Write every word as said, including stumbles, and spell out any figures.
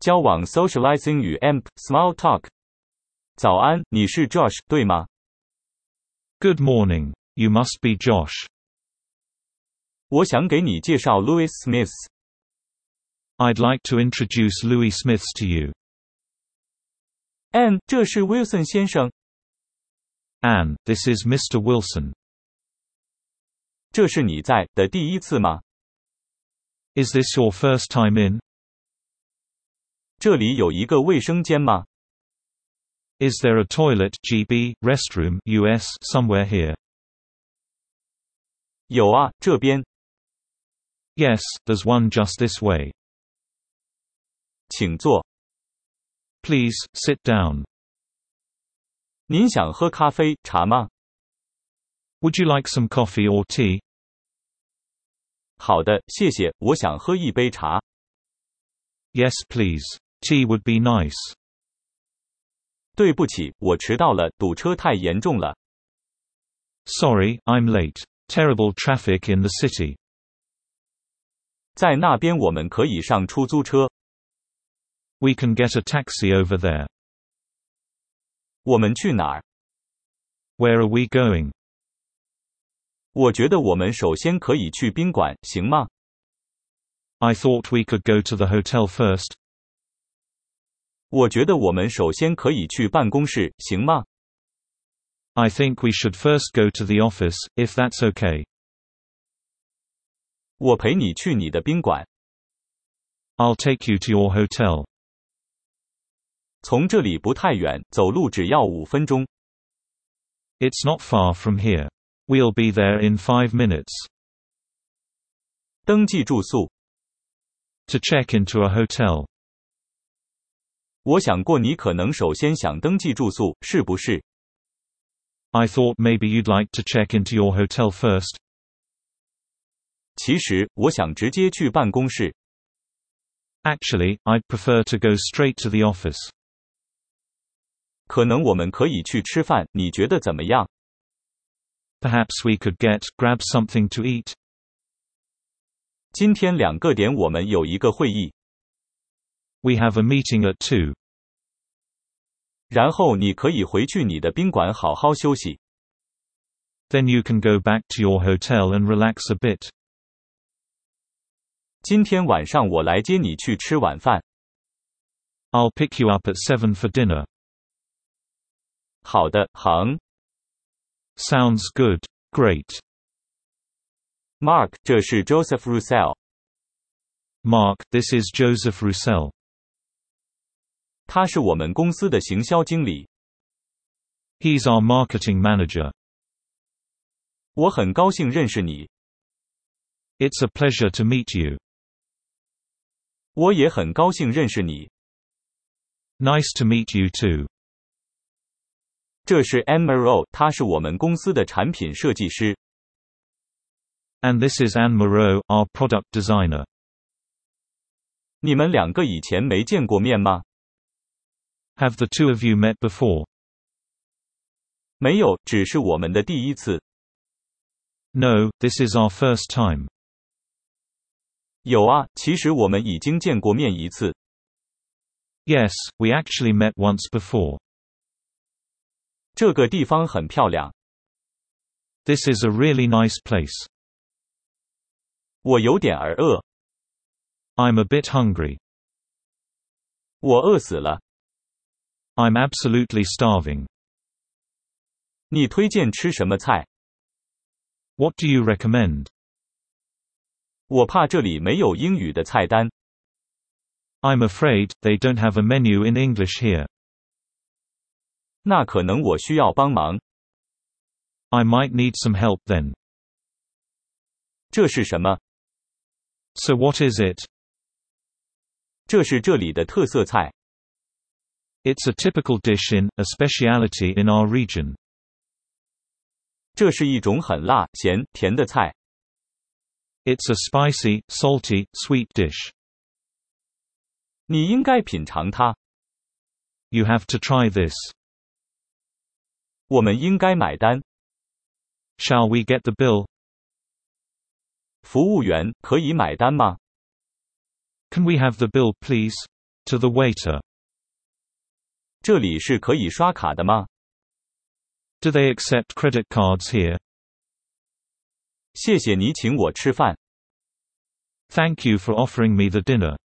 交往 socializing 与 amp small talk。早安，你是 Josh 对吗？ Good morning. You must be Josh. 我想给你介绍 Louis Smith。 I'd like to introduce Louis Smith to you. Anne， 这是 Wilson 先生。 Anne, this is Mister Wilson. 这是你在的第一次吗？ Is this your first time in? 这里有一个卫生间吗？ Is there a toilet G B, restroom U S, somewhere here? 有啊，这边。 Yes, there's one just this way. 请坐。 Please, sit down. 您想喝咖啡、茶吗？ Would you like some coffee or tea? 好的，谢谢，我想喝一杯茶。 Yes, please. Tea would be nice. 对不起，我迟到了，堵车太严重了。 Sorry, I'm late. Terrible traffic in the city. 在那边我们可以上出租车。 We can get a taxi over there. 我们去哪儿？ Where are we going? 我觉得我们首先可以去宾馆，行吗？ I thought we could go to the hotel first. 我觉得我们首先可以去办公室，行吗？ I think we should first go to the office, if that's okay. 我陪你去你的宾馆。 I'll take you to your hotel. 从这里不太远，走路只要五分钟。 It's not far from here. We'll be there in five minutes. 登记住宿。 To check into a hotel. 我想过你可能首先想登记住宿，是不是？ I thought maybe you'd like to check into your hotel first. 其实，我想直接去办公室。 Actually, I'd prefer to go straight to the office. 可能我们可以去吃饭，你觉得怎么样？ Perhaps we could get, grab something to eat. 今天两个点我们有一个会议。 We have a meeting at two. 然后你可以回去你的宾馆好好休息。 Then you can go back to your hotel and relax a bit. 今天晚上我来接你去吃晚饭。 I'll pick you up at seven for dinner. 好的，好。 Sounds good. Great. Mark， 这是 Joseph Roussel。 Mark, this is Joseph Roussel. 他是我们公司的行销经理。 He's our marketing manager. 我很高兴认识你。 It's a pleasure to meet you. 我也很高兴认识你。 Nice to meet you too. 这是 Anne Moreau， 她是我们公司的产品设计师。 And this is Anne Moreau, our product designer. 你们两个以前没见过面吗？ Have the two of you met before? 没有，只是我们的第一次。 No, this is our first time. 有啊，其实我们已经见过面一次。 Yes, we actually met once before. 这个地方很漂亮。 This is a really nice place. 我有点儿饿。 I'm a bit hungry. 我饿死了。 I'm absolutely starving. 你推荐吃什么菜？ What do you recommend? 我怕这里没有英语的菜单。 I'm afraid, they don't have a menu in English here. 那可能我需要帮忙。 I might need some help then. 这是什么？ So what is it? 这是这里的特色菜。 It's a typical dish in, a speciality in our region. 这是一种很辣、咸、甜的菜。 It's a spicy, salty, sweet dish. 你应该品尝它。 You have to try this. 我们应该买单。 Shall we get the bill? 服务员，可以买单吗？ Can we have the bill, please? To the waiter. 这里是可以刷卡的吗？ Do they accept credit cards here? 谢谢你请我吃饭。 Thank you for offering me the dinner.